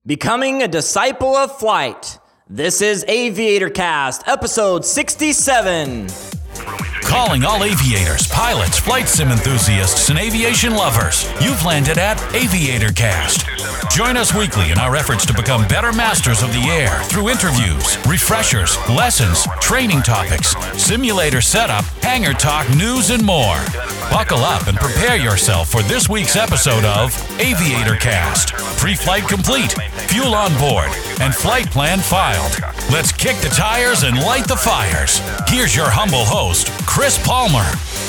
Becoming a Disciple of Flight. This is Aviator Cast, episode 67. Calling all aviators, pilots, flight sim enthusiasts, and aviation lovers. You've landed at Aviator Cast. Join us weekly in our efforts to become better masters of the air through interviews, refreshers, lessons, training topics, simulator setup, hangar talk, news, and more. Buckle up and prepare yourself for this week's episode of Aviator Cast. Pre-flight complete, fuel on board, and flight plan filed. Let's kick the tires and light the fires. Here's your humble host, Chris Palmer.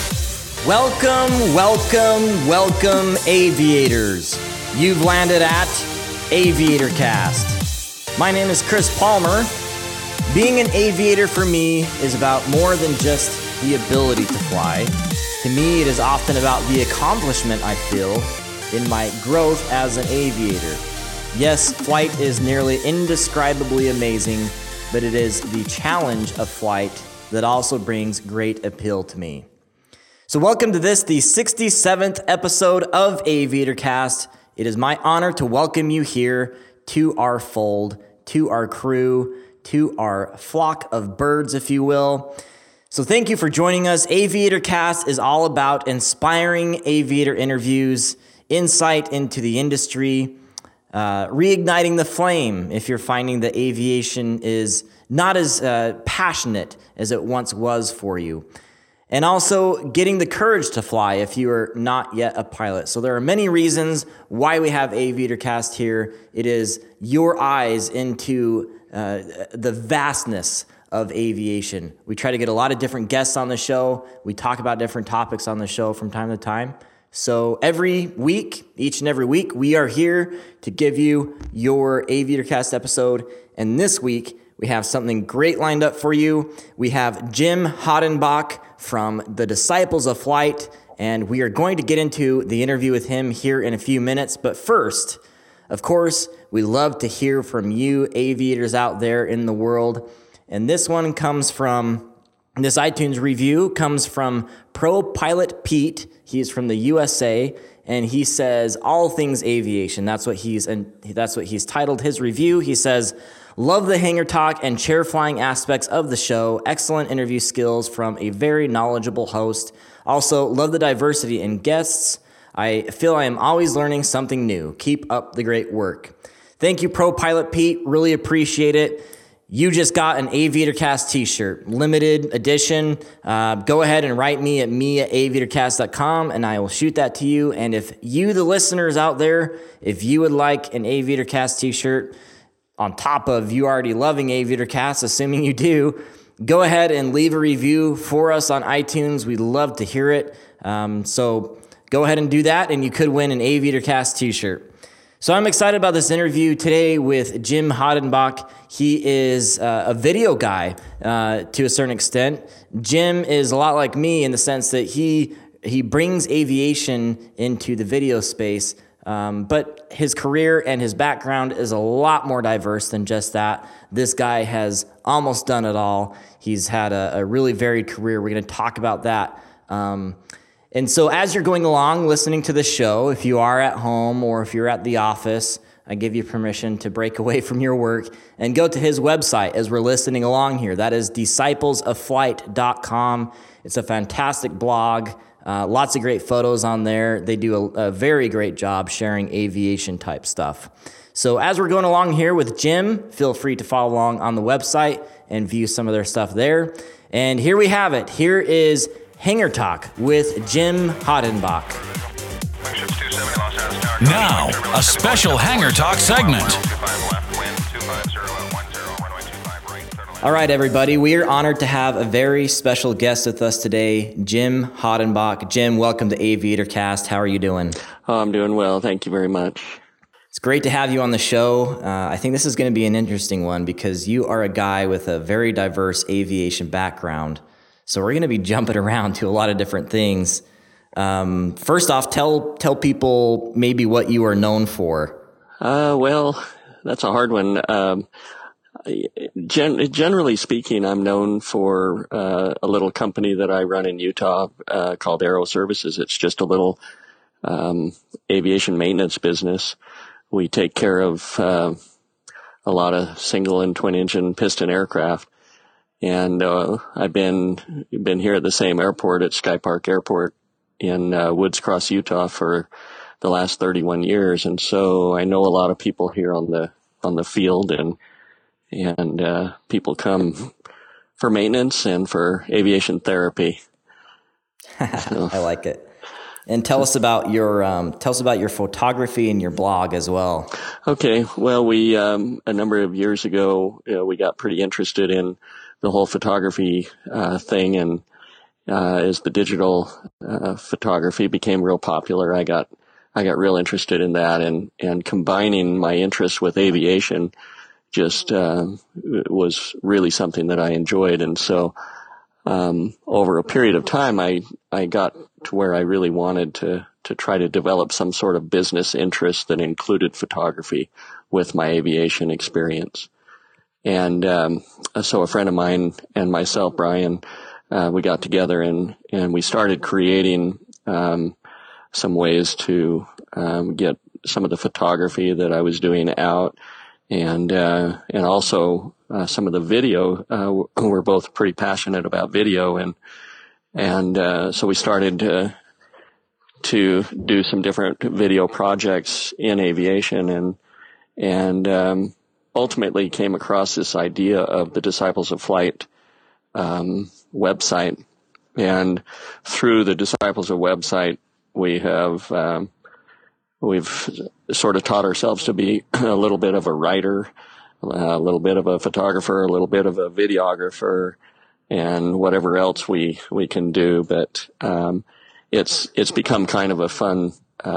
Welcome, aviators. You've landed at Aviator Cast. My name is Chris Palmer. Being an aviator for me is about more than just the ability to fly. To me, it is often about the accomplishment I feel in my growth as an aviator. Yes, flight is nearly indescribably amazing, but it is the challenge of flight that also brings great appeal to me. So welcome to this, the 67th episode of Aviator Cast. It is my honor to welcome you here to our fold, to our crew, to our flock of birds, if you will. So thank you for joining us. Aviator Cast is all about inspiring aviator interviews, insight into the industry, reigniting the flame if you're finding that aviation is not as passionate as it once was for you. And also getting the courage to fly if you are not yet a pilot. So there are many reasons why we have Aviator Cast here. It is your eyes into the vastness of aviation. We try to get a lot of different guests on the show. We talk about different topics on the show from time to time. So every week, each and every week, we are here to give you your Aviator Cast episode. And this week, we have something great lined up for you. We have Jim Hodenbach from the Disciples of Flight, and we are going to get into the interview with him here in a few minutes. But first, of course, we love to hear from you aviators out there in the world. And this one comes from, this iTunes review comes from Pro Pilot Pete. He's from the USA, and he says all things aviation. That's what he's titled his review. He says, "Love the hangar talk and chair flying aspects of the show. Excellent interview skills from a very knowledgeable host. Also, love the diversity in guests. I feel I am always learning something new. Keep up the great work." Thank you, Pro Pilot Pete. Really appreciate it. You just got an Aviator Cast t-shirt, limited edition. Go ahead and write me at aviatorcast.com, and I will shoot that to you. And if you, the listeners out there, if you would like an Aviator Cast t-shirt, on top of you already loving Aviator Cast, assuming you do, go ahead and leave a review for us on iTunes. We'd love to hear it. So go ahead and do that, and you could win an Aviator Cast t-shirt. So I'm excited about this interview today with Jim Hodenbach. He is a video guy to a certain extent. Jim is a lot like me in the sense that he brings aviation into the video space, but his career and his background is a lot more diverse than just that. This guy has almost done it all. He's had a really varied career. We're going to talk about that. And so as you're going along, listening to the show, if you are at home or if you're at the office, I give you permission to break away from your work and go to his website as we're listening along here. That is disciplesofflight.com. It's a fantastic blog. Lots of great photos on there. They do a very great job sharing aviation type stuff. So as we're going along here with Jim, feel free to follow along on the website and view some of their stuff there. And here we have it. Here is Hangar Talk with Jim Hodenbach. Now, a special Hangar Talk segment. All right, everybody, we are honored to have a very special guest with us today, Jim Hodenbach. Jim, welcome to Aviator Cast. How are you doing? Oh, I'm doing well. Thank you very much. It's great to have you on the show. I think this is going to be an interesting one because you are a guy with a very diverse aviation background. So we're going to be jumping around to a lot of different things. First off, tell people maybe what you are known for. Well, that's a hard one. Generally speaking, I'm known for a little company that I run in Utah called Aero Services. It's just a little aviation maintenance business. we take care of a lot of single and twin engine piston aircraft. And I've been here at the same airport at Sky Park Airport in Woods Cross, Utah for the last 31 years. And so I know a lot of people here on the field, and people come for maintenance and for aviation therapy. So. I like it. And tell us about your photography and your blog as well. Okay. Well, we a number of years ago we got pretty interested in the whole photography thing, and as the digital photography became real popular, I got real interested in that, and combining my interest with aviation just was really something that I enjoyed. And so over a period of time, I got to where I really wanted to try to develop some sort of business interest that included photography with my aviation experience. And so a friend of mine and myself, Brian, we got together and we started creating some ways to get some of the photography that I was doing out, and also some of the video. We're both pretty passionate about video, and so we started to do some different video projects in aviation, and ultimately came across this idea of the Disciples of Flight website. And through the Disciples of website, we've sort of taught ourselves to be a little bit of a writer, a little bit of a photographer, a little bit of a videographer, and whatever else we can do. But it's become kind of a fun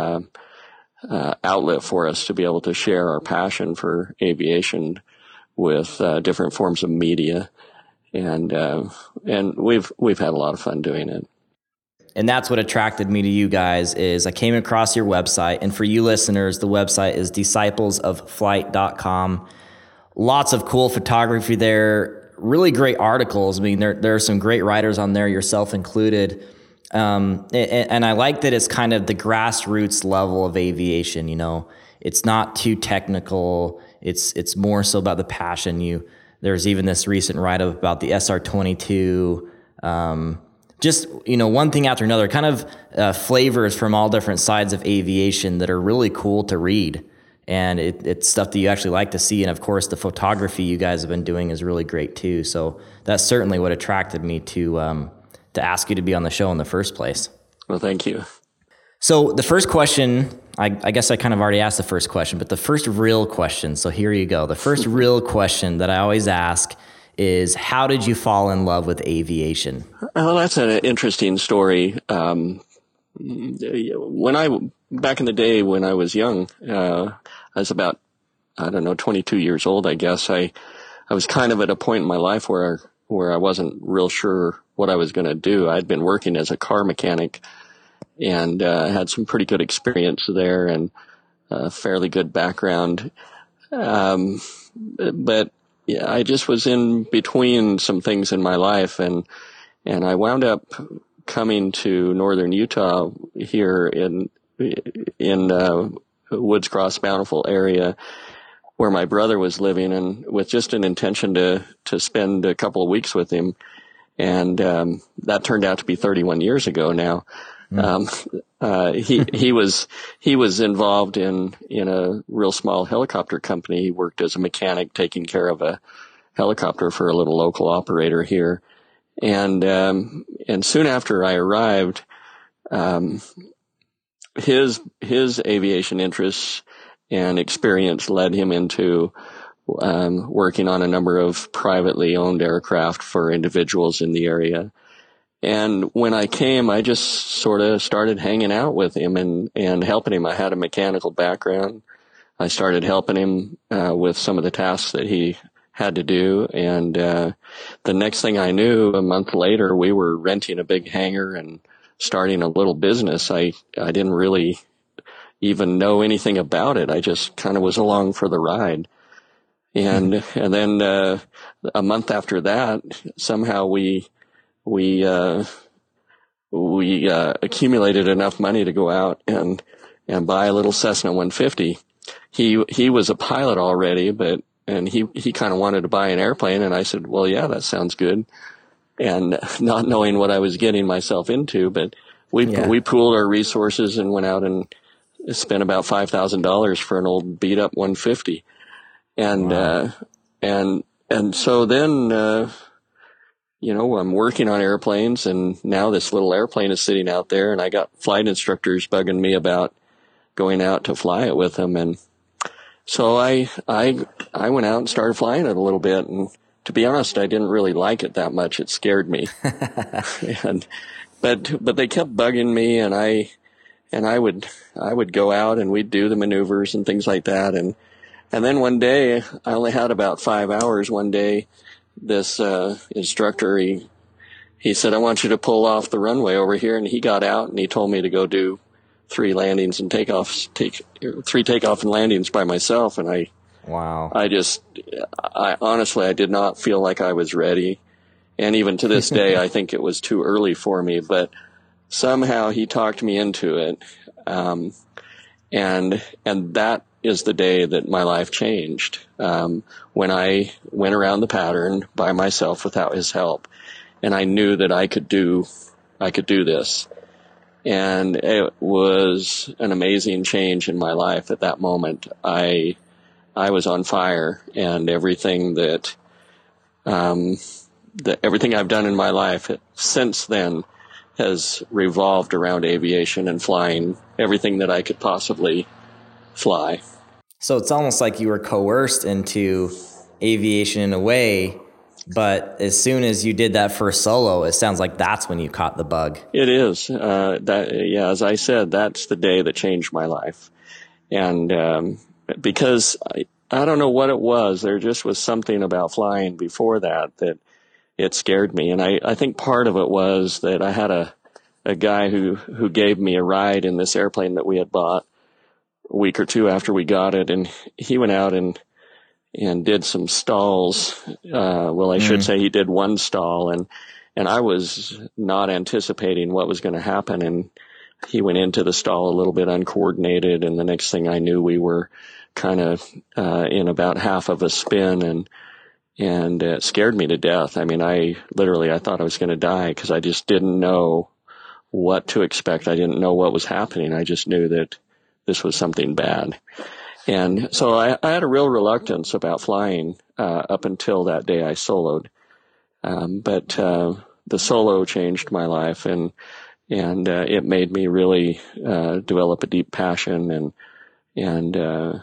outlet for us to be able to share our passion for aviation with different forms of media, and we've had a lot of fun doing it. And that's what attracted me to you guys. Is I came across your website, and for you listeners, the website is disciplesofflight.com. Lots of cool photography there, really great articles. I mean, there are some great writers on there, yourself included. And I like that it's kind of the grassroots level of aviation. You know, it's not too technical. It's more so about the passion. There's even this recent write-up about the SR-22. Just, one thing after another, kind of flavors from all different sides of aviation that are really cool to read. And it's stuff that you actually like to see. And of course, the photography you guys have been doing is really great too. So that's certainly what attracted me to ask you to be on the show in the first place. Well, thank you. So the first question, I guess I kind of already asked the first question, but the first real question, so here you go. The first real question that I always ask is, how did you fall in love with aviation? Well, that's an interesting story. Back in the day when I was young, I was about, 22 years old, I guess. I was kind of at a point in my life where I wasn't real sure what I was going to do. I'd been working as a car mechanic and had some pretty good experience there and a fairly good background. But yeah, I just was in between some things in my life, and I wound up coming to northern Utah here in Woods Cross, Bountiful area, where my brother was living, and with just an intention to spend a couple of weeks with him. And that turned out to be 31 years ago now. He was involved in a real small helicopter company. He worked as a mechanic taking care of a helicopter for a little local operator here. And soon after I arrived, his aviation interests and experience led him into working on a number of privately owned aircraft for individuals in the area. And when I came, I just sort of started hanging out with him and helping him. I had a mechanical background. I started helping him with some of the tasks that he had to do. And the next thing I knew, a month later, we were renting a big hangar and starting a little business. I didn't really even know anything about it. I just kind of was along for the ride. And then a month after that, somehow we accumulated enough money to go out and buy a little Cessna 150. he was a pilot already, and he kind of wanted to buy an airplane. And I said, well, yeah, that sounds good. And not knowing what I was getting myself into, but we pooled our resources and went out and spent about $5,000 for an old beat up 150. And, wow. And so then, I'm working on airplanes, and now this little airplane is sitting out there, and I got flight instructors bugging me about going out to fly it with them. And so I went out and started flying it a little bit. And to be honest, I didn't really like it that much. It scared me. But they kept bugging me, and I would go out and we'd do the maneuvers and things like that. And then one day, I only had about 5 hours. One day, this instructor, he said, I want you to pull off the runway over here. And he got out and he told me to go do 3 landings and 3 takeoff and landings by myself. And I honestly, I did not feel like I was ready. And even to this day, I think it was too early for me, but somehow he talked me into it. And that is the day that my life changed. When I went around the pattern by myself without his help, and I knew that I could do this. And it was an amazing change in my life at that moment. I was on fire, and everything everything I've done in my life since then has revolved around aviation and flying everything that I could possibly fly. So it's almost like you were coerced into aviation in a way, but as soon as you did that first solo, it sounds like that's when you caught the bug. It is. As I said, that's the day that changed my life. And because I don't know what it was, there just was something about flying before that it scared me. And I think part of it was that I had a guy who gave me a ride in this airplane that we had bought a week or two after we got it. And he went out and did some stalls. I should say he did one stall, and I was not anticipating what was going to happen. And he went into the stall a little bit uncoordinated. And the next thing I knew, we were kind of, in about half of a spin, and it scared me to death. I mean, I thought I was going to die because I just didn't know what to expect. I didn't know what was happening. I just knew that this was something bad. And so I had a real reluctance about flying up until that day I soloed. But the solo changed my life, and it made me really develop a deep passion, and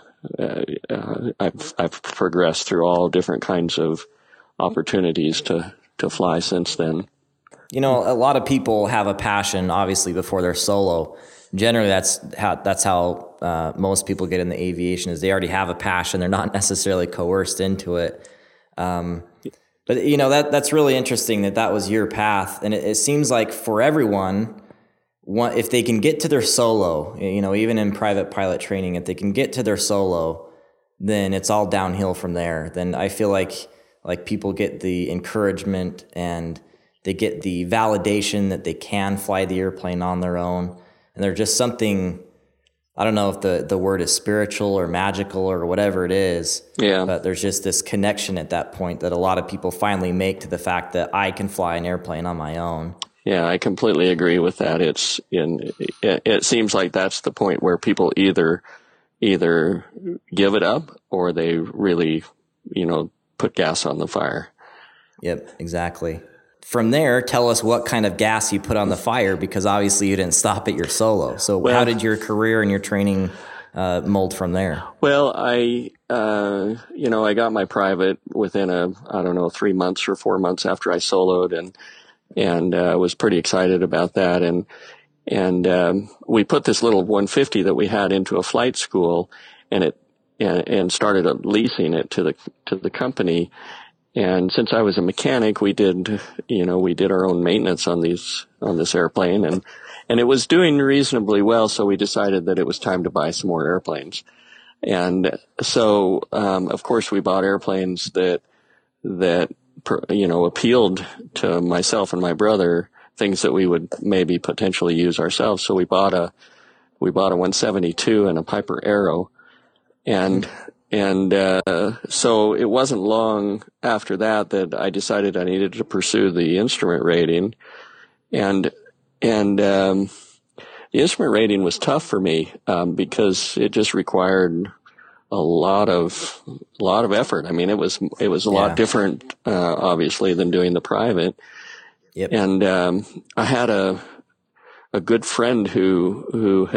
I've progressed through all different kinds of opportunities to fly since then. A lot of people have a passion, obviously, before they're solo. Generally, that's how most people get in the aviation, is they already have a passion. They're not necessarily coerced into it. But that's really interesting that was your path. And it seems like for everyone, if they can get to their solo, even in private pilot training, if they can get to their solo, then it's all downhill from there. Then I feel like people get the encouragement and they get the validation that they can fly the airplane on their own. And they're just something, I don't know if the word is spiritual or magical or whatever it is. Yeah. But there's just this connection at that point that a lot of people finally make to the fact that I can fly an airplane on my own. Yeah, I completely agree with that. It seems like that's the point where people either give it up or they really, put gas on the fire. Yep, exactly. From there, tell us what kind of gas you put on the fire, because obviously you didn't stop at your solo. So how did your career and your training mold from there? Well, I got my private within 3 months or 4 months after I soloed, and was pretty excited about that. And we put this little 150 that we had into a flight school, and started leasing it to the company. And since I was a mechanic, we did our own maintenance on this airplane, and it was doing reasonably well. So we decided that it was time to buy some more airplanes. And so, of course, we bought airplanes that appealed to myself and my brother, things that we would maybe potentially use ourselves. So we bought a 172 and a Piper Arrow. And so it wasn't long after that I decided I needed to pursue the instrument rating. And the instrument rating was tough for me, because it just required a lot of effort. I mean, it was a lot different, obviously, than doing the private. Yep. And, I had a good friend who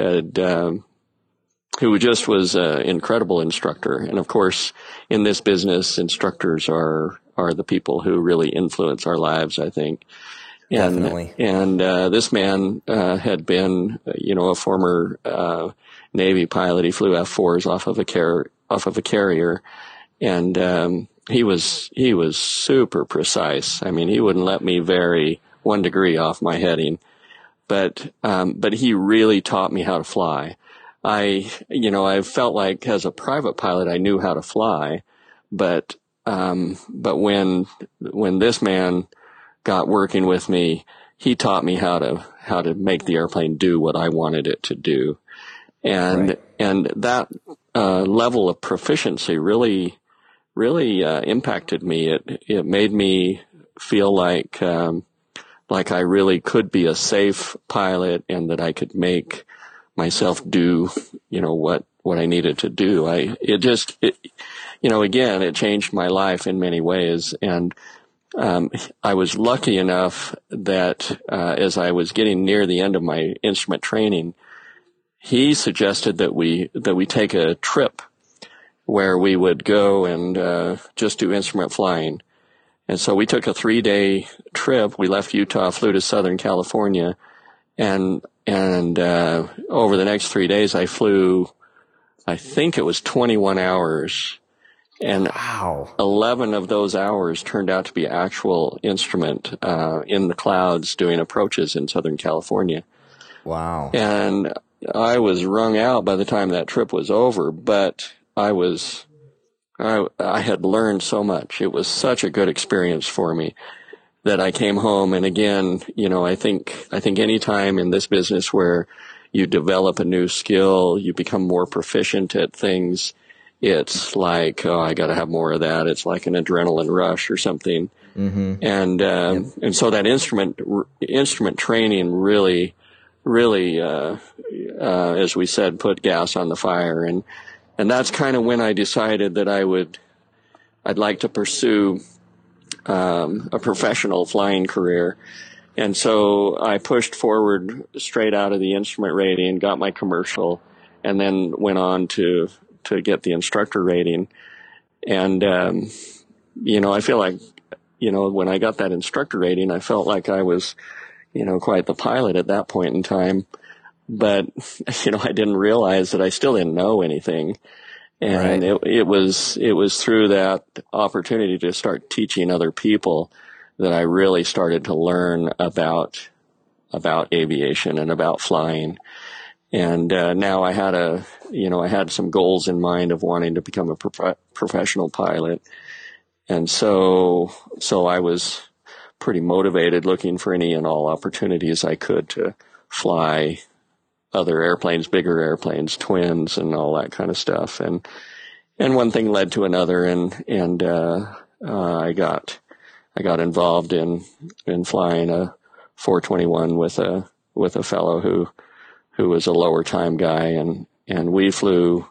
just was an incredible instructor. And of course, in this business, instructors are the people who really influence our lives, I think. Definitely. And this man had been, a former Navy pilot. He flew F-4s off of a carrier, and he was super precise. I mean, he wouldn't let me vary 1 degree off my heading, but he really taught me how to fly. I felt like as a private pilot, I knew how to fly, but when this man got working with me, he taught me how to make the airplane do what I wanted it to do. And that level of proficiency really impacted me. It made me feel like I really could be a safe pilot, and that I could make myself do, what I needed to do. It changed my life in many ways. And I was lucky enough that as I was getting near the end of my instrument training, he suggested that we take a trip where we would go and just do instrument flying. And so we took a 3-day trip. We left Utah, flew to Southern California, and over the next 3 days, I flew, I think it was 21 hours. And wow. 11 of those hours turned out to be actual instrument in the clouds doing approaches in Southern California. Wow. And I was wrung out by the time that trip was over, but I had learned so much. It was such a good experience for me that I came home. And again, I think any time in this business where you develop a new skill, you become more proficient at things, it's like, oh, I got to have more of that. It's like an adrenaline rush or something. Mm-hmm. And so that instrument training really, as we said, put gas on the fire. And that's kind of when I decided that I'd like to pursue a professional flying career. And so I pushed forward straight out of the instrument rating, got my commercial, and then went on to get the instructor rating. And, I feel like, when I got that instructor rating, I felt like I was, quite the pilot at that point in time. But, I didn't realize that I still didn't know anything. And right. it was through that opportunity to start teaching other people that I really started to learn about aviation and about flying. And now I had some goals in mind of wanting to become a professional pilot. And so I was pretty motivated, looking for any and all opportunities I could to fly other airplanes, bigger airplanes, twins, and all that kind of stuff. And one thing led to another, and I got involved in flying a 421 with a fellow who was a lower time guy, and we flew.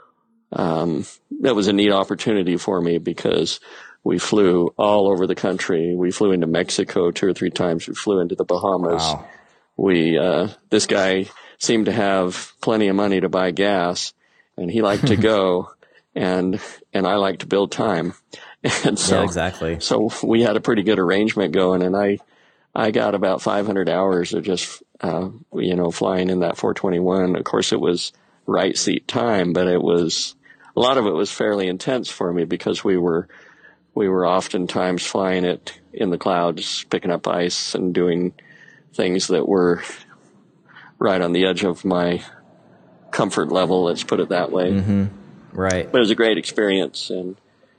That was a neat opportunity for me because we flew all over the country. We flew into Mexico 2 or 3 times. We flew into the Bahamas. Wow. This guy seemed to have plenty of money to buy gas, and he liked to go, and I liked to build time. And so, yeah, exactly. So we had a pretty good arrangement going, and I got about 500 hours of just, flying in that 421. Of course, it was right seat time, but a lot of it was fairly intense for me because we were oftentimes flying it in the clouds, picking up ice and doing things that were right on the edge of my comfort level. Let's put it that way. Mm-hmm. Right. But it was a great experience, and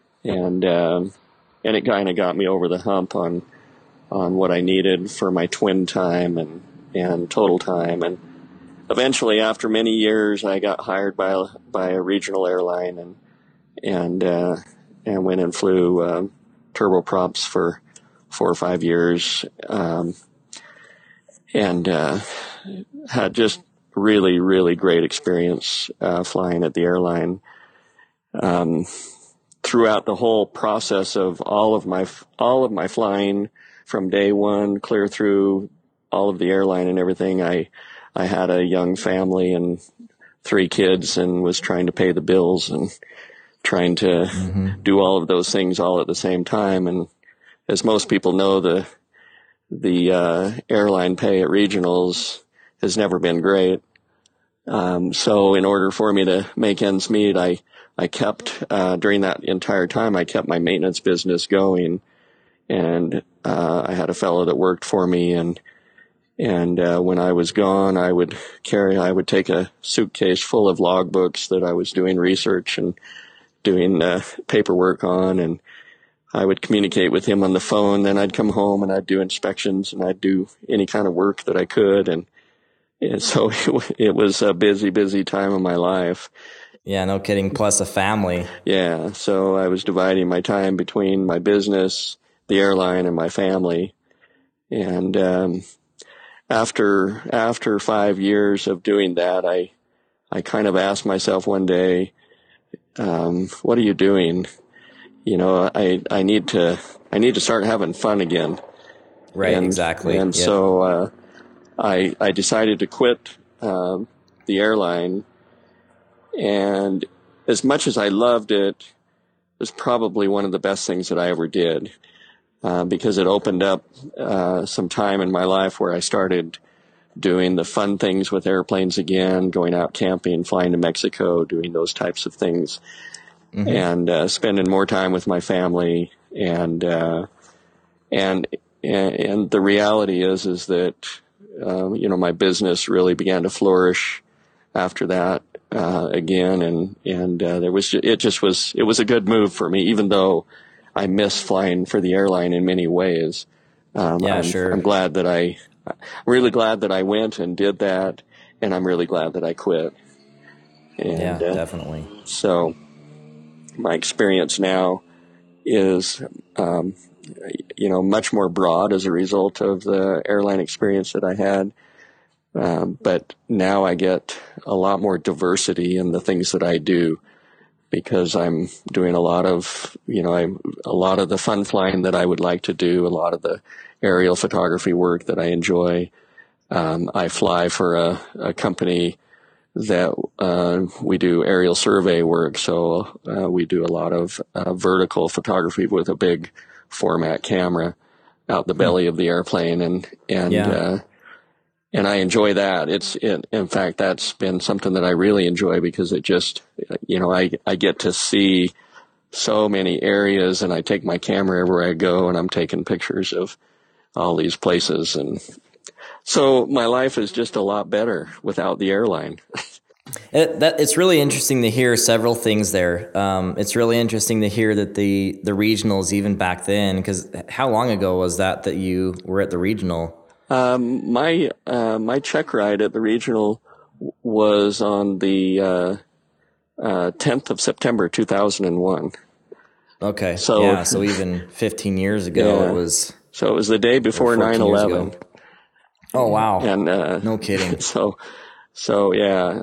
it kind of got me over the hump on what I needed for my twin time and total time. eventually, after many years, I got hired by a regional airline and went and flew turboprops for 4 or 5 years, and had just really, really great experience flying at the airline. Throughout the whole process of all of my flying, from day one clear through all of the airline and everything, I had a young family and 3 kids, and was trying to pay the bills and trying to do all of those things all at the same time. And as most people know, the airline pay at regionals has never been great. So in order for me to make ends meet, I kept, during that entire time, I kept my maintenance business going. And I had a fellow that worked for me, and when I was gone, I would take a suitcase full of logbooks that I was doing research and doing paperwork on, and I would communicate with him on the phone. Then I'd come home and I'd do inspections, and I'd do any kind of work that I could. And so it was a busy, busy time of my life. Yeah, no kidding. Plus a family. Yeah. So I was dividing my time between my business, the airline, and my family. And after 5 years of doing that, I kind of asked myself one day, what are you doing? You know, I need to start having fun again. Right, exactly. And so I decided to quit the airline. And as much as I loved it, it was probably one of the best things that I ever did, because it opened up some time in my life where I started doing the fun things with airplanes again, going out camping, flying to Mexico, doing those types of things, and spending more time with my family. And the reality is that my business really began to flourish after that again, and it was a good move for me, even though I miss flying for the airline in many ways. Sure. I'm really glad that I went and did that, and I'm really glad that I quit. And, definitely. So my experience now is, much more broad as a result of the airline experience that I had. But now I get a lot more diversity in the things that I do, because I'm doing a lot of the fun flying that I would like to do, a lot of the aerial photography work that I enjoy. I fly for a company that we do aerial survey work, so we do a lot of vertical photography with a big format camera out the belly of the airplane, and I enjoy that. In fact, that's been something that I really enjoy, because it just, I get to see so many areas, and I take my camera everywhere I go, and I'm taking pictures of all these places. And so my life is just a lot better without the airline. It's really interesting to hear several things there. It's really interesting to hear that the regionals, even back then, because how long ago was that you were at the regional? My check ride at the regional was on the 10th of September 2001. Okay. So even 15 years ago, it was. So it was the day before 9/11. Oh wow! And no kidding. So yeah,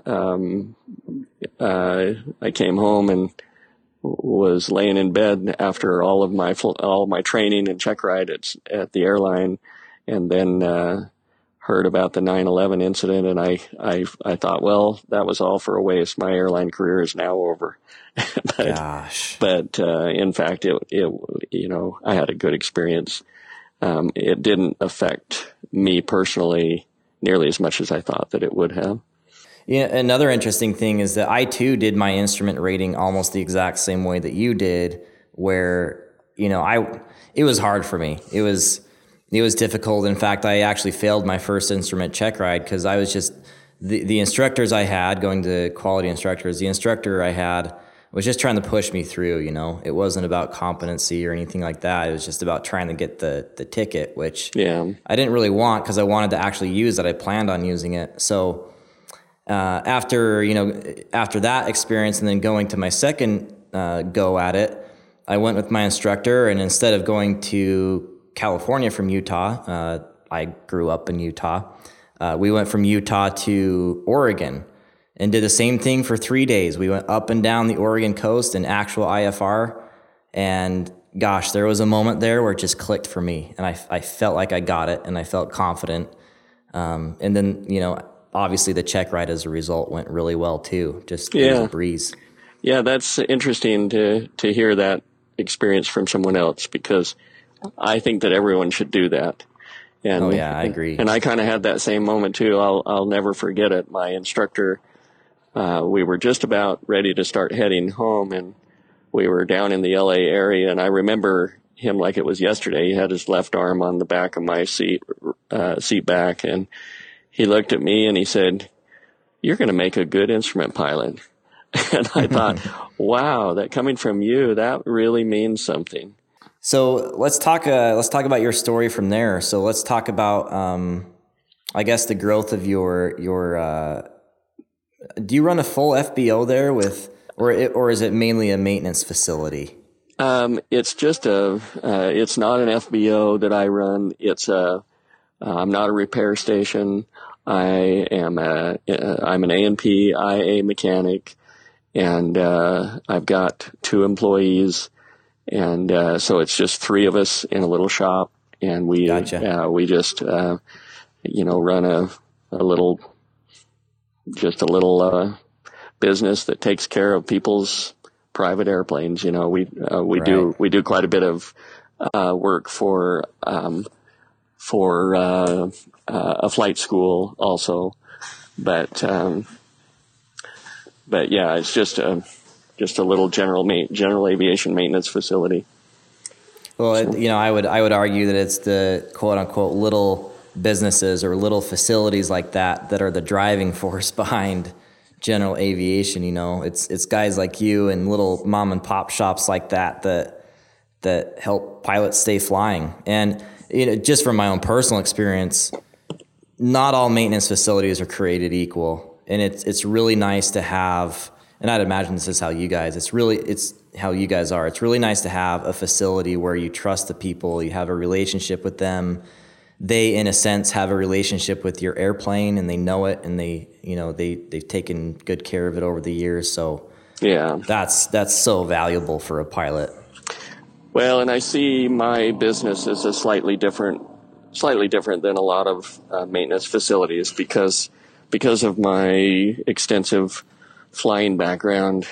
I came home and was laying in bed after all my training and check ride at the airline, and then heard about the 9/11 incident, and I thought, well, that was all for a waste. My airline career is now over. But in fact, I had a good experience. It didn't affect me personally nearly as much as I thought that it would have. Yeah, another interesting thing is that I too did my instrument rating almost the exact same way that you did, where it was hard for me. It was difficult. In fact, I actually failed my first instrument check ride because I was just the instructors I had, going to quality instructors. The instructor I had was just trying to push me through. It wasn't about competency or anything like that. It was just about trying to get the ticket, which I didn't really want, because I wanted to actually use it. I planned on using it. So After that experience and then going to my second go at it, I went with my instructor, and instead of going to California from Utah, I grew up in Utah. We went from Utah to Oregon and did the same thing for 3 days. We went up and down the Oregon coast in actual IFR, and gosh, there was a moment there where it just clicked for me, and I felt like I got it, and I felt confident. And then, obviously the check ride as a result went really well too. Just it was a breeze. Yeah, that's interesting to hear that experience from someone else, because I think that everyone should do that. And, I agree. And I kind of had that same moment too. I'll never forget it. My instructor, we were just about ready to start heading home, and we were down in the LA area, and I remember him like it was yesterday. He had his left arm on the back of my seat back, and he looked at me and he said, "You're going to make a good instrument pilot." And I thought, wow, that coming from you, that really means something. So let's talk about your story from there. So let's talk about, I guess, the growth of your. Do you run a full FBO there or is it mainly a maintenance facility? It's just it's not an FBO that I run. I'm not a repair station. I'm an A&P IA mechanic, and I've got 2 employees, and so it's just 3 of us in a little shop, and we just run a little business that takes care of people's private airplanes. We do quite a bit of work for a flight school also, but yeah, it's just a little general aviation maintenance facility. Well, I would argue that it's the quote unquote little businesses or little facilities like that are the driving force behind general aviation. It's guys like you and little mom and pop shops like that help pilots stay flying. And just from my own personal experience, not all maintenance facilities are created equal, and it's really nice to have. And I'd imagine this is how you guys. It's how you guys are. It's really nice to have a facility where you trust the people, you have a relationship with them. They, in a sense, have a relationship with your airplane, and they know it, and they've taken good care of it over the years. So yeah, that's so valuable for a pilot. Well, and I see my business as a slightly different than a lot of maintenance facilities because of my extensive flying background.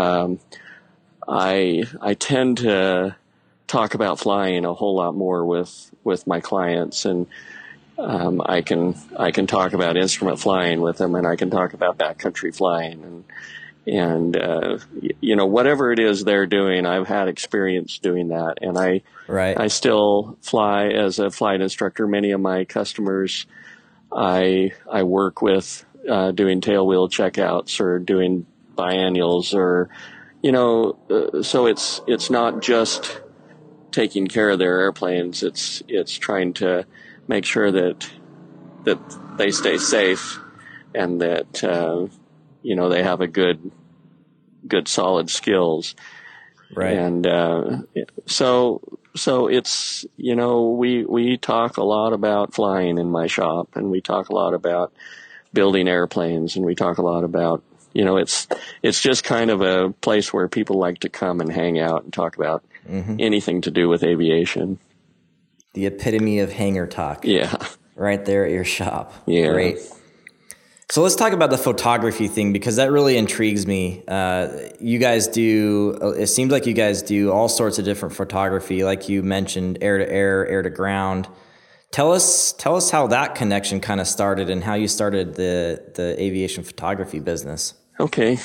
I tend to talk about flying a whole lot more with my clients, and I can talk about instrument flying with them, and I can talk about backcountry flying, and whatever it is they're doing, I've had experience doing that, and I still fly as a flight instructor. Many of my customers I work with doing tailwheel checkouts or doing biannuals, or so it's not just taking care of their airplanes. It's trying to make sure that they stay safe, and that they have a good solid skills. Right. And so it's we talk a lot about flying in my shop, and we talk a lot about building airplanes, and we talk a lot about it's just kind of a place where people like to come and hang out and talk about anything to do with aviation. The epitome of hangar talk. Yeah. Right there at your shop. Yeah. Great. So let's talk about the photography thing, because that really intrigues me. You guys it seems like you guys do all sorts of different photography, like you mentioned, air to air, air to ground. Tell us how that connection kind of started and how you started the aviation photography business. Okay.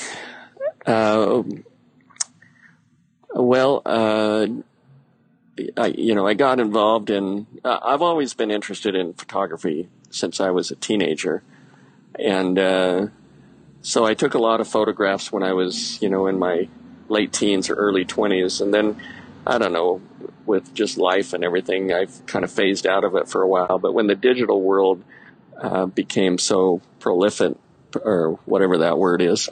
I got involved in, I've always been interested in photography since I was a teenager. And so I took a lot of photographs when I was, in my late teens or early 20s. And then, I don't know, with just life and everything, I've kind of phased out of it for a while. But when the digital world became so prolific or whatever that word is,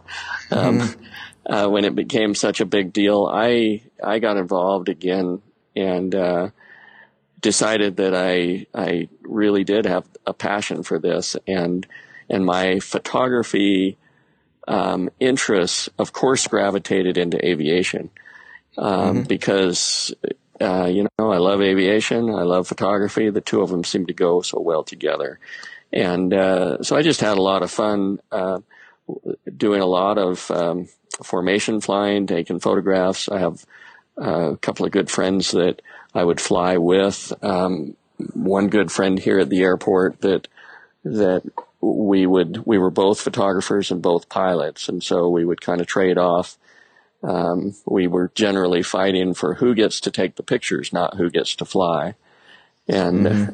when it became such a big deal, I got involved again and decided that I really did have a passion for this, and my photography interests, of course, gravitated into aviation because I love aviation, I love photography. The two of them seem to go so well together, and so I just had a lot of fun doing a lot of formation flying, taking photographs. I have a couple of good friends that I would fly with. One good friend here at the airport that we were both photographers and both pilots, and so we would kind of trade off. We were generally fighting for who gets to take the pictures, not who gets to fly. And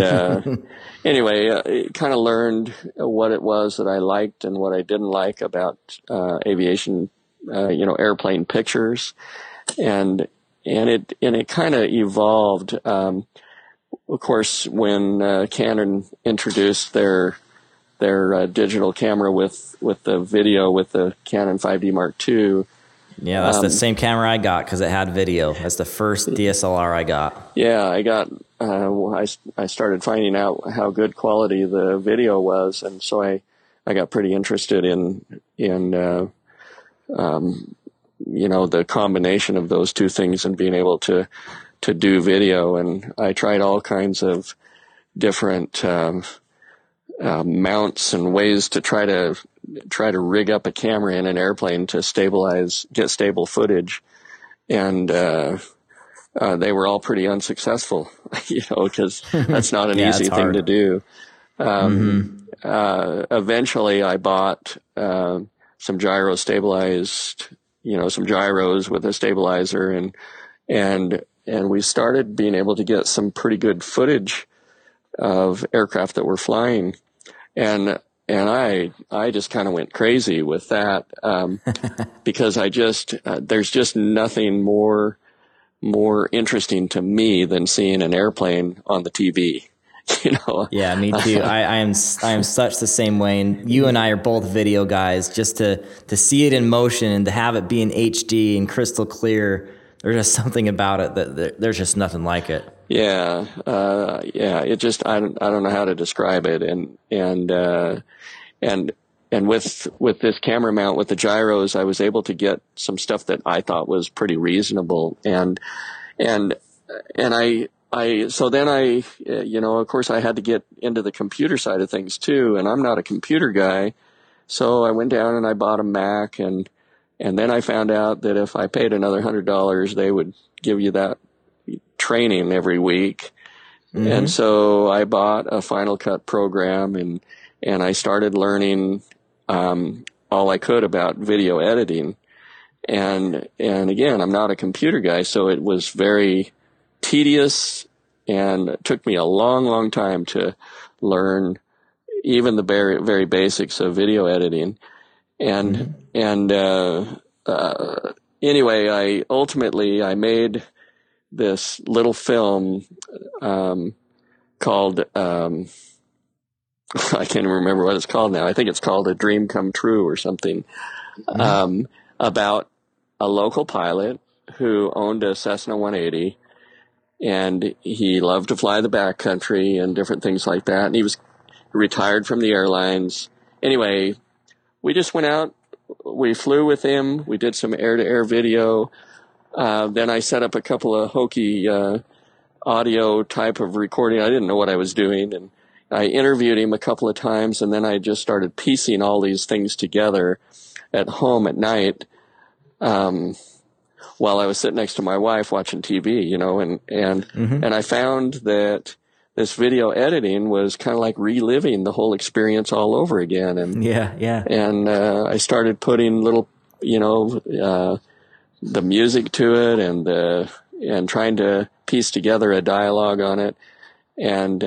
anyway, kind of learned what it was that I liked and what I didn't like about aviation, airplane pictures, and it kind of evolved. Of course, when Canon introduced their digital camera with the video with the Canon 5D Mark II. Yeah, that's the same camera I got because it had video. That's the first DSLR I got. Yeah, I got. I started finding out how good quality the video was, and so I got pretty interested in the combination of those two things and being able to do video. And I tried all kinds of different mounts and ways to try to rig up a camera in an airplane to get stable footage, and they were all pretty unsuccessful, because that's not an easy thing to do. Eventually I bought some gyro stabilized, some gyros with a stabilizer, and we started being able to get some pretty good footage of aircraft that were flying. And I just kind of went crazy with that, because there's just nothing more interesting to me than seeing an airplane on the TV, Yeah, me too. I am such the same way. And you and I are both video guys. Just to see it in motion and to have it be in HD and crystal clear, there's just something about it that there's just nothing like it. Yeah. It just, I don't know how to describe it. And with this camera mount with the gyros, I was able to get some stuff that I thought was pretty reasonable. So then of course I had to get into the computer side of things too. And I'm not a computer guy. So I went down and I bought a Mac, and then I found out that if I paid another $100, they would give you that training every week. And so I bought a Final Cut program, and I started learning all I could about video editing. And again, I'm not a computer guy, so it was very tedious, and it took me a long, long time to learn even the very, very basics of video editing. Anyway, I made this little film called I can't even remember what it's called now. I think it's called A Dream Come True or something, about a local pilot who owned a Cessna 180, and he loved to fly the backcountry and different things like that. And he was retired from the airlines. Anyway, we just went out, we flew with him, we did some air-to-air video. Then I set up a couple of hokey audio type of recording. I didn't know what I was doing, and I interviewed him a couple of times, and then I just started piecing all these things together at home at night while I was sitting next to my wife watching TV, and I found that this video editing was kind of like reliving the whole experience all over again. And and I started putting little, the music to it, and trying to piece together a dialogue on it, and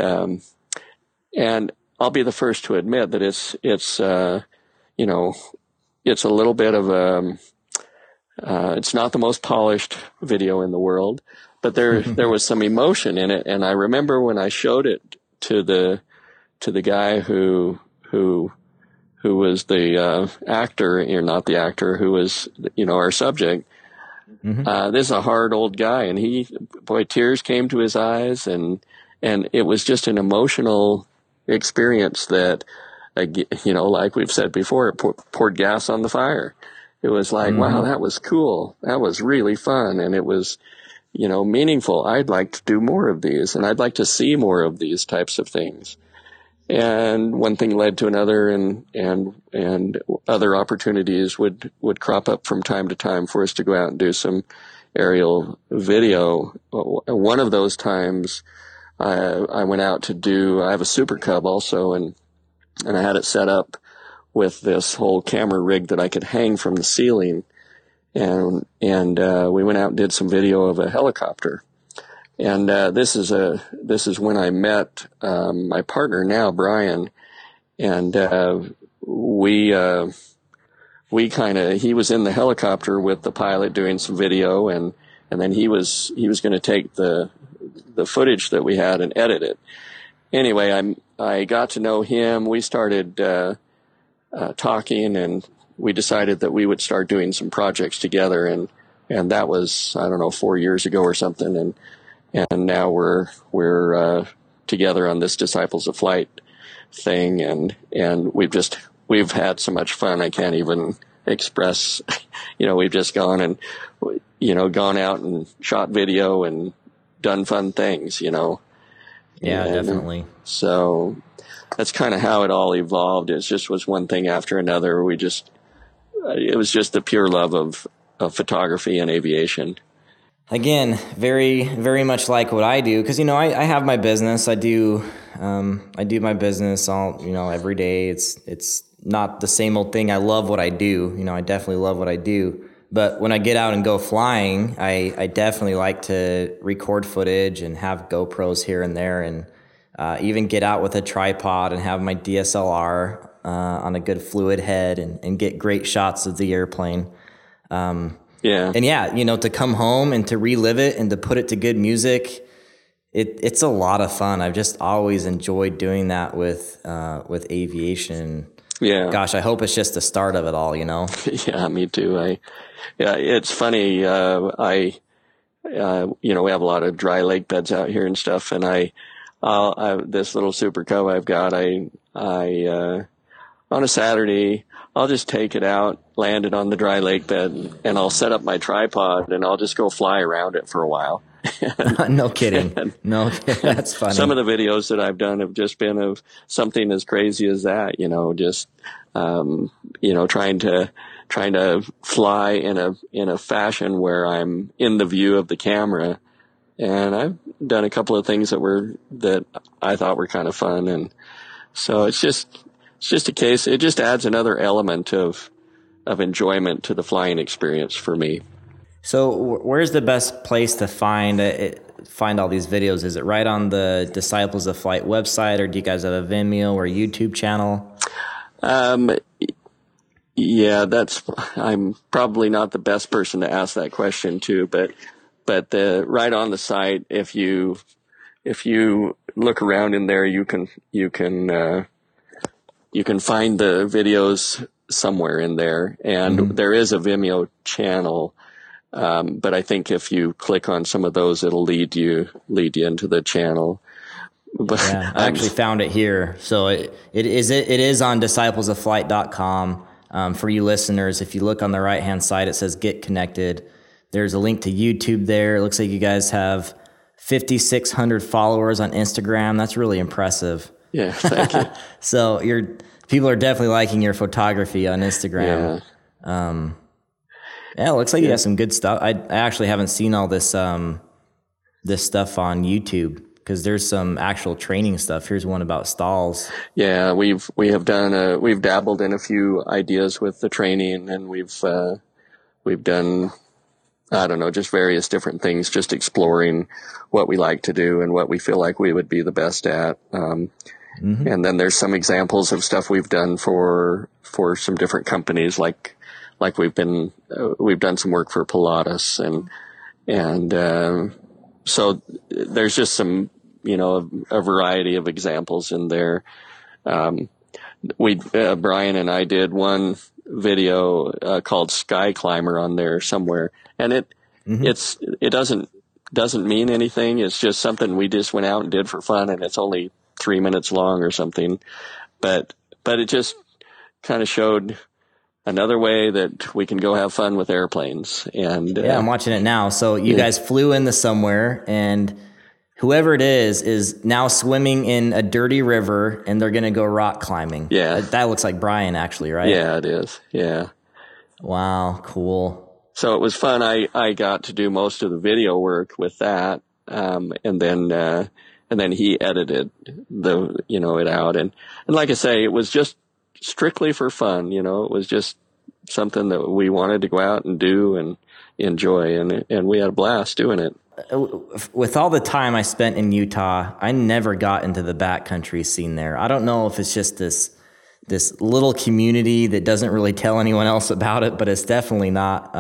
I'll be the first to admit that it's a little bit of it's not the most polished video in the world, but there was some emotion in it. And I remember when I showed it to the guy who who was the actor, or not the actor, who was, our subject. Mm-hmm. This is a hard old guy, and tears came to his eyes, and it was just an emotional experience that, like we've said before, it poured gas on the fire. It was like, wow, that was cool. That was really fun, and it was, meaningful. I'd like to do more of these, and I'd like to see more of these types of things. And one thing led to another, and other opportunities would crop up from time to time for us to go out and do some aerial video. One of those times, I went out to I have a Super Cub also, and I had it set up with this whole camera rig that I could hang from the ceiling, and we went out and did some video of a helicopter. And this is when I met my partner now, Brian, and he was in the helicopter with the pilot doing some video, and then he was going to take the footage that we had and edit it. Anyway, I got to know him. We started talking, and we decided that we would start doing some projects together, and that was, I don't know, 4 years ago or something, and now we're together on this Disciples of Flight thing, and we've had so much fun I can't even express. We've just gone out and shot video and done fun things. Yeah, definitely. So that's kind of how it all evolved. It just was one thing after another. It was just the pure love of photography and aviation. Again, very, very much like what I do, because I have my business. I do my business all every day. It's not the same old thing. I love what I do. I definitely love what I do. But when I get out and go flying, I definitely like to record footage and have GoPros here and there, and even get out with a tripod and have my DSLR on a good fluid head and get great shots of the airplane. Yeah. And to come home and to relive it and to put it to good music, it's a lot of fun. I've just always enjoyed doing that with aviation. Yeah. Gosh, I hope it's just the start of it all, Yeah, me too. It's funny. We have a lot of dry lake beds out here and stuff, and this little Super Cub I've got, on a Saturday, I'll just take it out, land it on the dry lake bed, and I'll set up my tripod, and I'll just go fly around it for a while. No kidding. No, that's funny. Some of the videos that I've done have just been of something as crazy as that, just, trying to fly in a fashion where I'm in the view of the camera. And I've done a couple of things that I thought were kind of fun. And so it's just a case. It just adds another element of enjoyment to the flying experience for me. So where's the best place to find all these videos? Is it right on the Disciples of Flight website, or do you guys have a Vimeo or YouTube channel? Yeah, I'm probably not the best person to ask that question to, but right on the site, if you look around in there, you can find the videos somewhere in there, and there is a Vimeo channel. But I think if you click on some of those, it'll lead you into the channel. But yeah, I actually found it here. So it is on disciplesofflight.com. For you listeners, if you look on the right-hand side, it says Get Connected. There's a link to YouTube there. It looks like you guys have 5,600 followers on Instagram. That's really impressive. Yeah, thank you. So people are definitely liking your photography on Instagram. Yeah. Yeah, it looks like you have some good stuff. I actually haven't seen all this this stuff on YouTube, because there's some actual training stuff. Here's one about stalls. Yeah, we've dabbled in a few ideas with the training, and we've done, I don't know, just various different things, just exploring what we like to do and what we feel like we would be the best at. And then there's some examples of stuff we've done for some different companies, like we've done some work for Pilatus, and so there's just some, a variety of examples in there. Brian and I did one video called Sky Climber on there somewhere, and it doesn't mean anything. It's just something we just went out and did for fun, and it's only 3 minutes long or something. But it just kind of showed another way that we can go have fun with airplanes. And I'm watching it now. So you guys flew into somewhere, and whoever it is now swimming in a dirty river, and they're going to go rock climbing. Yeah. That looks like Brian, actually, right? Yeah, it is. Yeah. Wow, cool. So it was fun. I got to do most of the video work with that, and then he edited it out. And like I say, it was just strictly for fun. It was just something that we wanted to go out and do and enjoy, and we had a blast doing it. With all the time I spent in Utah, I never got into the backcountry scene there. I don't know if it's just this little community that doesn't really tell anyone else about it, but it's definitely not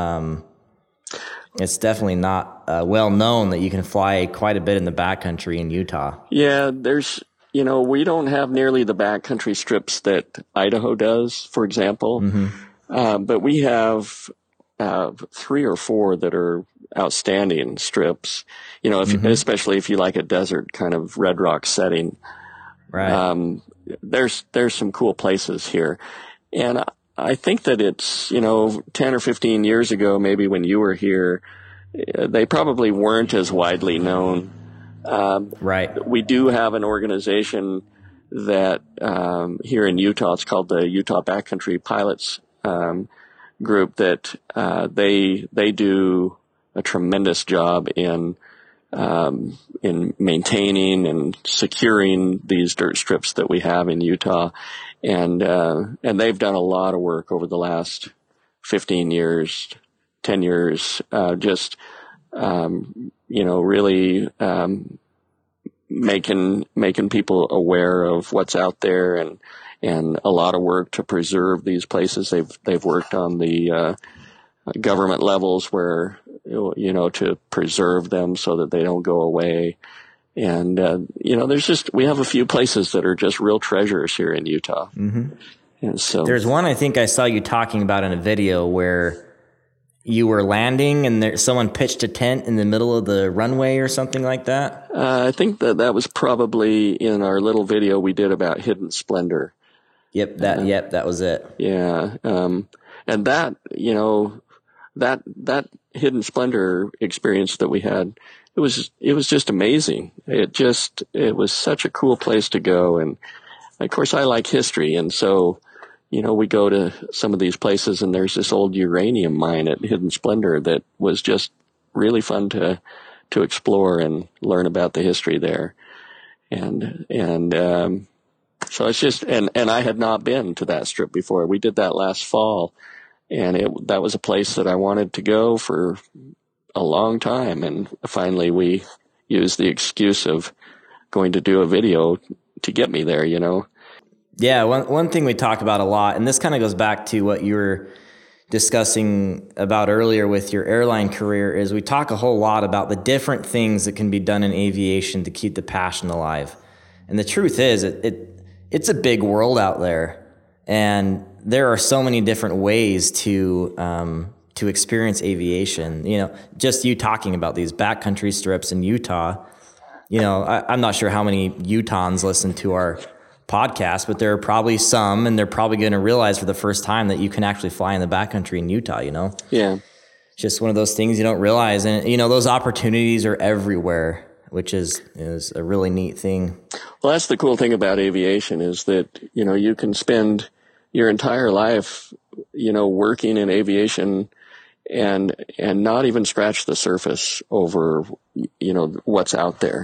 well known that you can fly quite a bit in the backcountry in Utah. Yeah, we don't have nearly the backcountry strips that Idaho does, for example. But we have 3 or 4 that are outstanding strips, especially if you like a desert kind of red rock setting. Right. There's some cool places here. And I think that it's, 10 or 15 years ago, maybe when you were here, they probably weren't as widely known. Right. We do have an organization that here in Utah, it's called the Utah Backcountry Pilots group, that they do a tremendous job in maintaining and securing these dirt strips that we have in Utah, and they've done a lot of work over the last 15 years, 10 years, really making people aware of what's out there, and a lot of work to preserve these places. They've worked on the government levels where, to preserve them so that they don't go away. And, we have a few places that are just real treasures here in Utah. Mm-hmm. And so there's one I think I saw you talking about in a video where you were landing and someone pitched a tent in the middle of the runway or something like that. I think that was probably in our little video we did about Hidden Splendor. Yep. That was it. Yeah. And that, that Hidden Splendor experience that we had, it was just amazing. It was such a cool place to go. And of course I like history. And so, we go to some of these places, and there's this old uranium mine at Hidden Splendor that was just really fun to explore and learn about the history there. And so it's just, and I had not been to that strip before. We did that last fall, and that was a place that I wanted to go for a long time. And finally we used the excuse of going to do a video to get me there, Yeah, one thing we talk about a lot, and this kind of goes back to what you were discussing about earlier with your airline career, is we talk a whole lot about the different things that can be done in aviation to keep the passion alive. And the truth is, it's a big world out there, and there are so many different ways to experience aviation. Just you talking about these backcountry strips in Utah. I'm not sure how many Utahns listen to our podcast, but there are probably some, and they're probably going to realize for the first time that you can actually fly in the backcountry in Utah, Yeah. It's just one of those things you don't realize. And, those opportunities are everywhere, which is a really neat thing. Well, that's the cool thing about aviation, is that, you can spend your entire life, working in aviation and not even scratch the surface over, what's out there.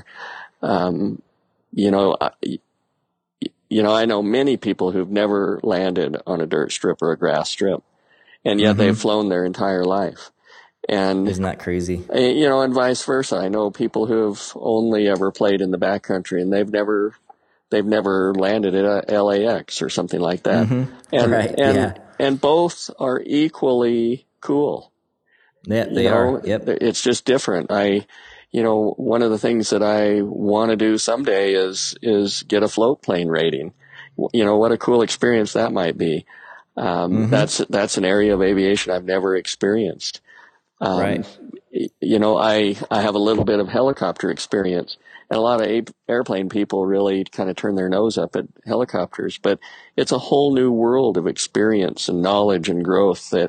I know many people who've never landed on a dirt strip or a grass strip, and yet they've flown their entire life. And isn't that crazy? And vice versa. I know people who've only ever played in the backcountry, and they've never landed at a LAX or something like that. Mm-hmm. And both are equally cool. Yeah, they are. Yep. It's just different. One of the things that I want to do someday is get a float plane rating, what a cool experience that might be. That's an area of aviation I've never experienced. Right. I have a little bit of helicopter experience, and a lot of airplane people really kind of turn their nose up at helicopters, but it's a whole new world of experience and knowledge and growth that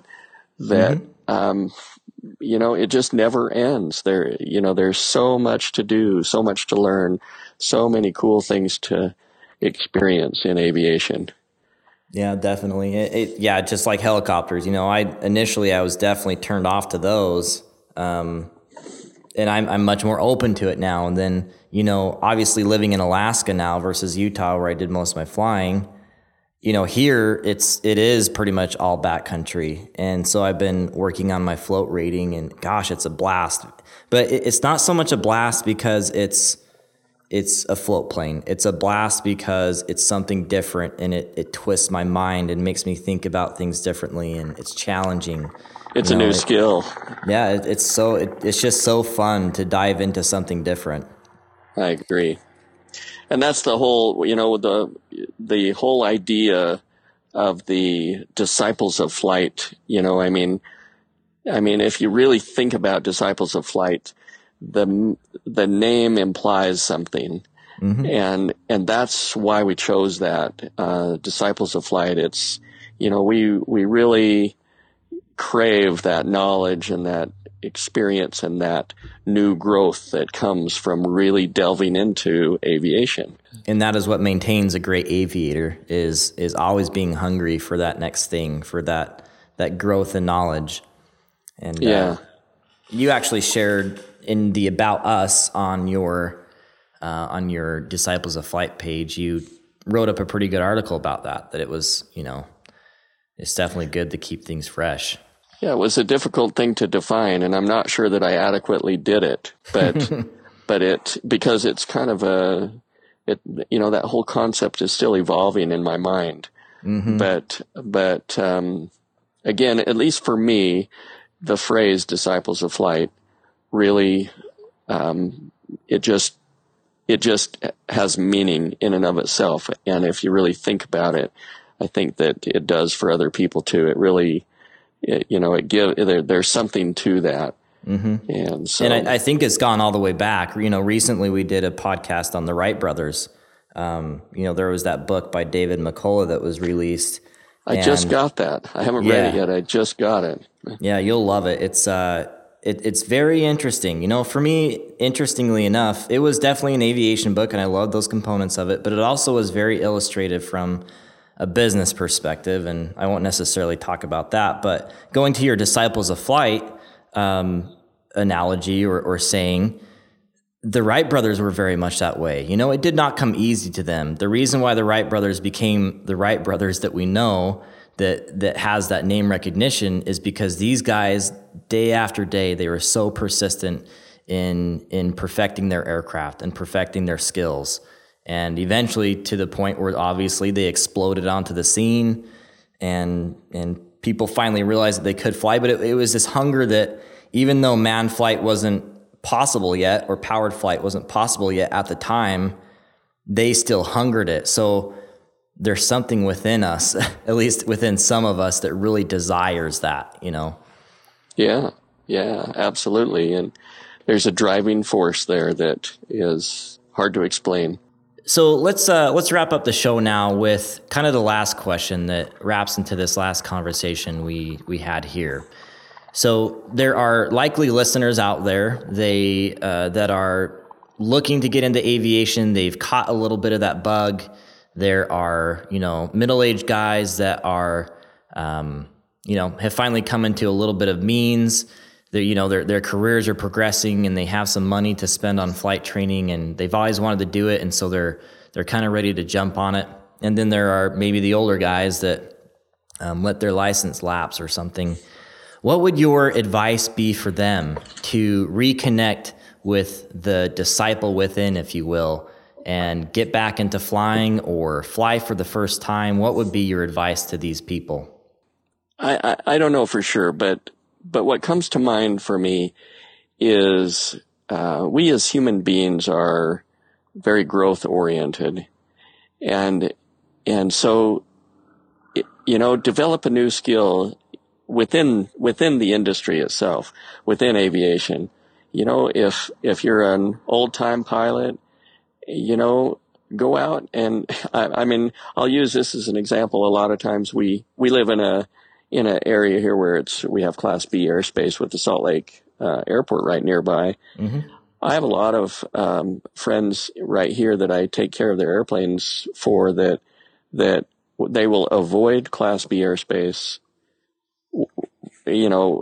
it just never ends. There's so much to do, so much to learn, so many cool things to experience in aviation. Yeah, definitely. Just like helicopters, I was definitely turned off to those. And I'm much more open to it now. And then, obviously living in Alaska now versus Utah, where I did most of my flying, here it is pretty much all backcountry. And so I've been working on my float rating, and gosh, it's a blast. But it's not so much a blast because it's a float plane. It's a blast because it's something different, and it twists my mind and makes me think about things differently, and it's challenging. It's a new skill. Yeah, it's just so fun to dive into something different. I agree. And that's the whole, the whole idea of the Disciples of Flight. If you really think about Disciples of Flight, the name implies something. And that's why we chose that, Disciples of Flight. It's, we really crave that knowledge and that experience and that new growth that comes from really delving into aviation. And that is what maintains a great aviator, is always being hungry for that next thing, for that growth and knowledge. And you actually shared in the About Us on your Disciples of Flight page, you wrote up a pretty good article about that it was, it's definitely good to keep things fresh. Yeah, it was a difficult thing to define, and I'm not sure that I adequately did it, but because it's kind of that whole concept is still evolving in my mind. But again, at least for me, the phrase Disciples of Flight really, it just has meaning in and of itself. And if you really think about it, I think that it does for other people too. It really, there's something to that. And so, and I think it's gone all the way back. Recently we did a podcast on the Wright brothers. There was that book by David McCullough that was released. I just got that. I haven't read it yet. I just got it. Yeah, you'll love it. It's very interesting. For me, interestingly enough, it was definitely an aviation book, and I loved those components of it, but it also was very illustrative from a business perspective, and I won't necessarily talk about that. But going to your Disciples of Flight analogy or saying, the Wright brothers were very much that way. It did not come easy to them. The reason why the Wright brothers became the Wright brothers that we know, that has that name recognition, is because these guys, day after day, they were so persistent in perfecting their aircraft and perfecting their skills. And eventually to the point where obviously they exploded onto the scene, and people finally realized that they could fly. But it was this hunger that even though manned flight wasn't possible yet, or powered flight wasn't possible yet at the time, they still hungered it. So there's something within us, at least within some of us, that really desires that, Yeah, absolutely. And there's a driving force there that is hard to explain. So let's wrap up the show now with kind of the last question that wraps into this last conversation we had here. So there are likely listeners out there, that are looking to get into aviation. They've caught a little bit of that bug. There are, middle-aged guys that are, have finally come into a little bit of means. Their careers are progressing, and they have some money to spend on flight training, and they've always wanted to do it, and so they're kind of ready to jump on it. And then there are maybe the older guys that let their license lapse or something. What would your advice be for them to reconnect with the disciple within, if you will, and get back into flying or fly for the first time? What would be your advice to these people? I don't know for sure, but what comes to mind for me is we as human beings are very growth oriented, and and so, develop a new skill within the industry itself, within aviation. If you're an old time pilot, go out and, I mean, I'll use this as an example. A lot of times we live in an area here where we have Class B airspace with the Salt Lake airport right nearby. Mm-hmm. I have a lot of friends right here that I take care of their airplanes for that they will avoid Class B airspace. No,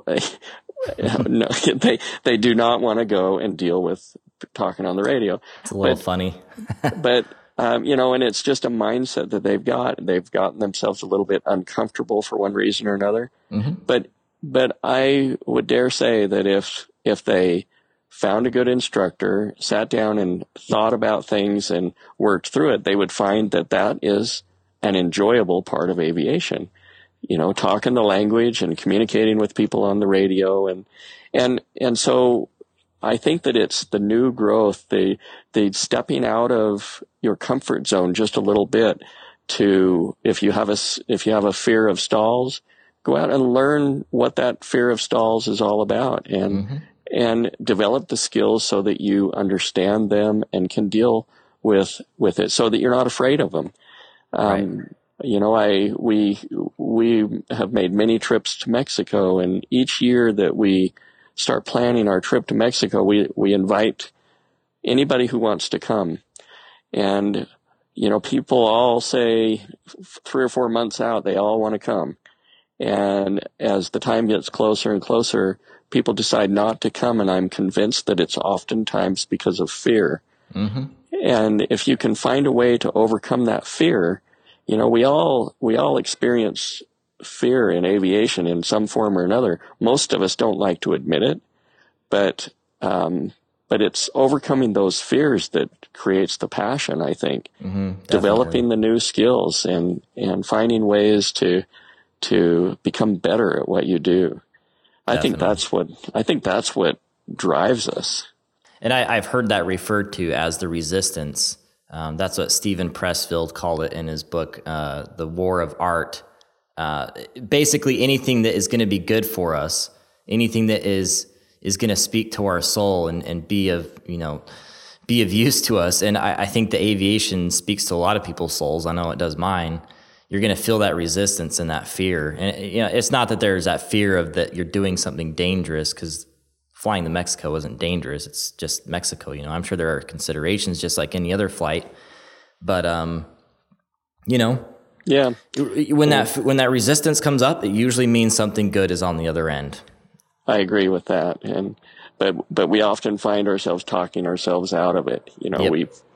they do not want to go and deal with talking on the radio. It's a little funny. But, and it's just a mindset that they've got. They've gotten themselves a little bit uncomfortable for one reason or another. Mm-hmm. But I would dare say that if they found a good instructor, sat down and thought about things and worked through it, they would find that is an enjoyable part of aviation. Talking the language and communicating with people on the radio. And so I think that it's the new growth, the stepping out of your comfort zone just a little bit to, if you have a fear of stalls, go out and learn what that fear of stalls is all about and develop the skills so that you understand them and can deal with it so that you're not afraid of them. Right. We have made many trips to Mexico, and each year that we start planning our trip to Mexico, we invite anybody who wants to come. And, people all say 3 or 4 months out, they all want to come. And as the time gets closer and closer, people decide not to come. And I'm convinced that it's oftentimes because of fear. Mm-hmm. And if you can find a way to overcome that fear, we all experience fear in aviation in some form or another. Most of us don't like to admit it, but it's overcoming those fears that creates the passion, I think. Mm-hmm, developing the new skills and finding ways to become better at what you do. I think that's what drives us. And I've heard that referred to as the resistance. That's what Stephen Pressfield called it in his book, The War of Art. Basically, anything that is going to be good for us, anything that is going to speak to our soul and be of use to us. And I think the aviation speaks to a lot of people's souls. I know it does mine. You're going to feel that resistance and that fear. And it's not that there's that fear of that you're doing something dangerous, because flying to Mexico isn't dangerous. It's just Mexico. I'm sure there are considerations just like any other flight, but yeah. When that resistance comes up, it usually means something good is on the other end. I agree with that. But we often find ourselves talking ourselves out of it. Yep.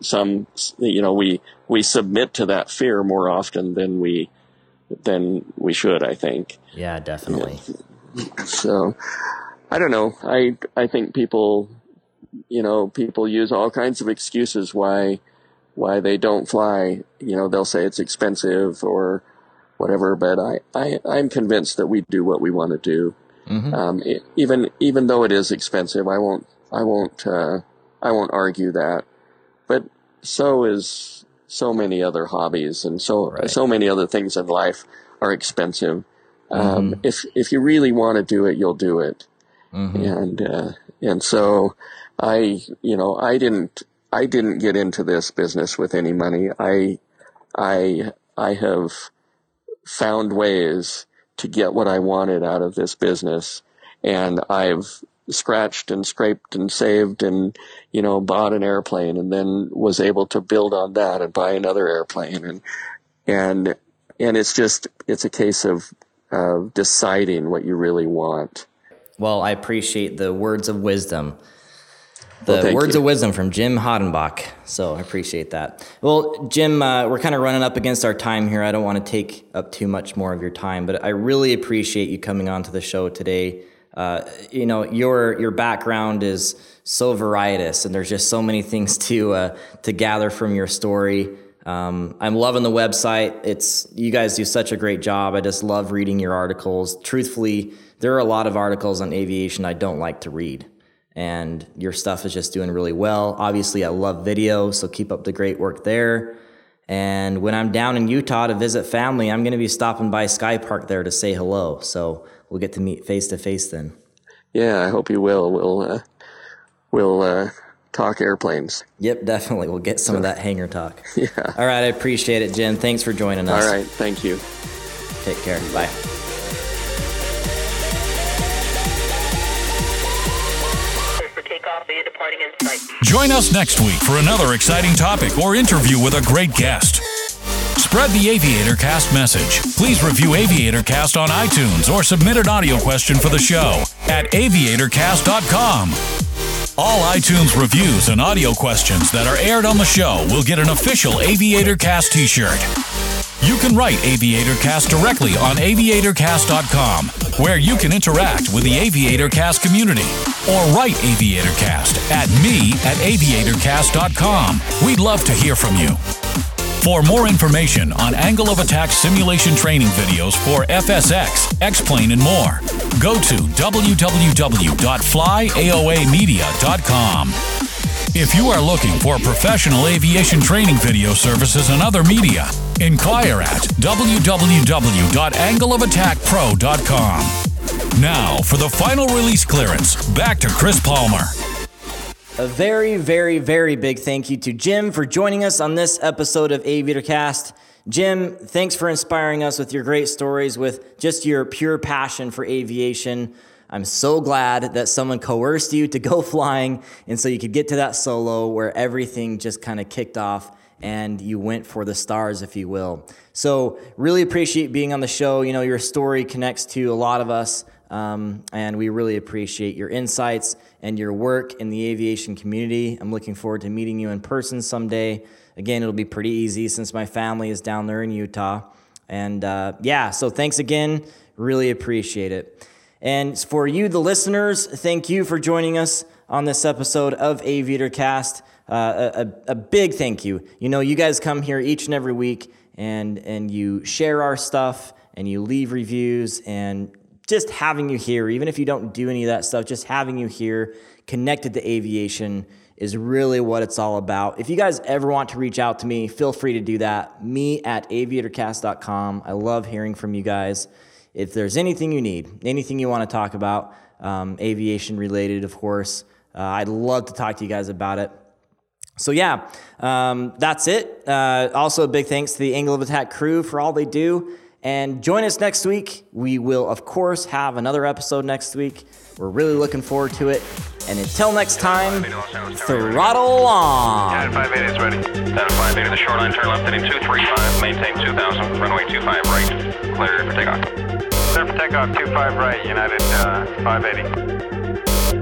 We submit to that fear more often than we should, I think. Yeah, definitely. Yeah. So I don't know. I think people use all kinds of excuses why they don't fly. They'll say it's expensive or whatever, but I'm convinced that we do what we want to do. Mm-hmm. Even though it is expensive, I won't argue that, but so is so many other hobbies, and so many other things in life are expensive. Mm-hmm. If you really want to do it, you'll do it. Mm-hmm. And so I didn't get into this business with any money. I have found ways to get what I wanted out of this business, and I've scratched and scraped and saved and bought an airplane, and then was able to build on that and buy another airplane, and it's a case of deciding what you really want. Well, I appreciate the words of wisdom. Words of wisdom from Jim Hodenbach. So I appreciate that. Well, Jim, we're kind of running up against our time here. I don't want to take up too much more of your time, but I really appreciate you coming on to the show today. Your background is so varietous, and there's just so many things to gather from your story. I'm loving the website. You guys do such a great job. I just love reading your articles. Truthfully, there are a lot of articles on aviation I don't like to read, and your stuff is just doing really well. Obviously, I love video, so keep up the great work there. And when I'm down in Utah to visit family, I'm going to be stopping by Sky Park there to say hello. So we'll get to meet face to face then. Yeah, I hope you will. We'll talk airplanes. Yep, definitely. We'll get some of that hangar talk. Yeah. All right, I appreciate it, Jim. Thanks for joining us. All right, thank you. Take care. Bye. Join us next week for another exciting topic or interview with a great guest. Spread the Aviator Cast message. Please review Aviator Cast on iTunes or submit an audio question for the show at aviatorcast.com. All iTunes reviews and audio questions that are aired on the show will get an official Aviator Cast t-shirt. You can write Aviator Cast directly on aviatorcast.com, where you can interact with the Aviator Cast community, or write Aviator Cast at me@aviatorcast.com. We'd love to hear from you. For more information on angle of attack simulation training videos for FSX, X-Plane, and more, go to www.flyaoamedia.com. If you are looking for professional aviation training video services and other media, inquire at www.angleofattackpro.com. Now, for the final release clearance, back to Chris Palmer. A very, very, very big thank you to Jim for joining us on this episode of Aviator Cast. Jim, thanks for inspiring us with your great stories, with just your pure passion for aviation. I'm so glad that someone coerced you to go flying, and so you could get to that solo where everything just kind of kicked off and you went for the stars, if you will. So really appreciate being on the show. You know, your story connects to a lot of us, and we really appreciate your insights and your work in the aviation community. I'm looking forward to meeting you in person someday. Again, it'll be pretty easy since my family is down there in Utah. And so thanks again. Really appreciate it. And for you, the listeners, thank you for joining us on this episode of Aviator Cast. A big thank you. You know, you guys come here each and every week and you share our stuff and you leave reviews, and just having you here, even if you don't do any of that stuff, just having you here connected to aviation is really what it's all about. If you guys ever want to reach out to me, feel free to do that. me@aviatorcast.com. I love hearing from you guys. If there's anything you need, anything you want to talk about, aviation related, of course, I'd love to talk to you guys about it. So that's it. Also, a big thanks to the Angle of Attack crew for all they do. And join us next week. We will, of course, have another episode next week. We're really looking forward to it. And until next time, throttle on. United 58 is ready. United 58 to the shoreline, turn left heading 235, maintain 2000, runway 25 right, clear for takeoff. Clear for takeoff, 25 right, United 580.